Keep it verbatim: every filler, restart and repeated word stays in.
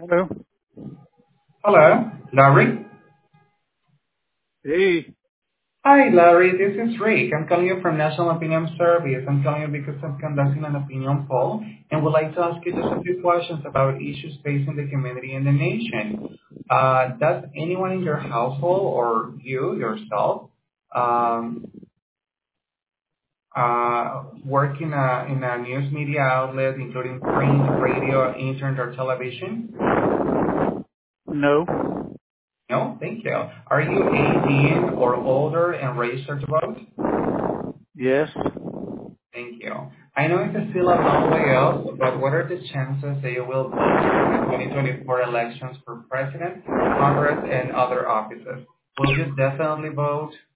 Hello. Hello, Larry. Hey. Hi, Larry. This is Rick. I'm calling you from National Opinion Service. I'm calling you because I'm conducting an opinion poll and would like to ask you just a few questions about issues facing the community and the nation. Uh, does anyone in your household or you yourself um, uh, work in a, in a news media outlet, including print, radio, internet, or television? No. No, thank you. Are you eighteen or older and registered to vote? Yes. Thank you. I know it's still a long way off, but what are the chances that you will vote in the twenty twenty-four elections for president, Congress, and other offices? Will you definitely vote?